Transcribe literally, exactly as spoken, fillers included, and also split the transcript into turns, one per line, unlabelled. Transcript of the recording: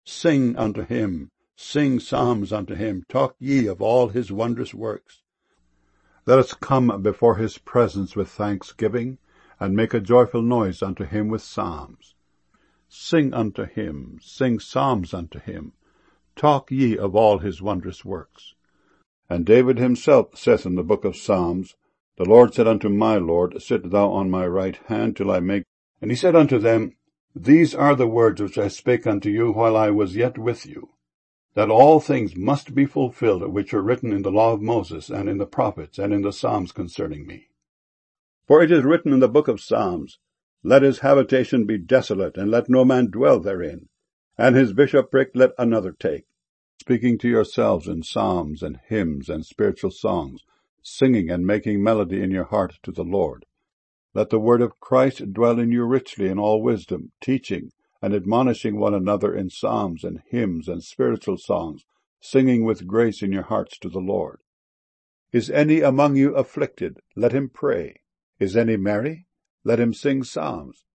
Sing unto him, sing psalms unto him, talk ye of all his wondrous works. Let us come before his presence with thanksgiving, and make a joyful noise unto him with psalms. Sing unto him, sing psalms unto him, talk ye of all his wondrous works. And David himself saith in the book of Psalms, The Lord said unto my Lord, Sit thou on my right hand, till I make... And he said unto them, These are the words which I spake unto you while I was yet with you, that all things must be fulfilled which are written in the law of Moses, and in the prophets, and in the Psalms concerning me. For it is written in the book of Psalms, Let his habitation be desolate, and let no man dwell therein, and his bishopric let another take. Speaking to yourselves in psalms and hymns and spiritual songs, singing and making melody in your heart to the Lord. Let the word of Christ dwell in you richly in all wisdom, teaching and admonishing one another in psalms and hymns and spiritual songs, singing with grace in your hearts to the Lord. Is any among you afflicted? Let him pray. Is any merry? Let him sing psalms.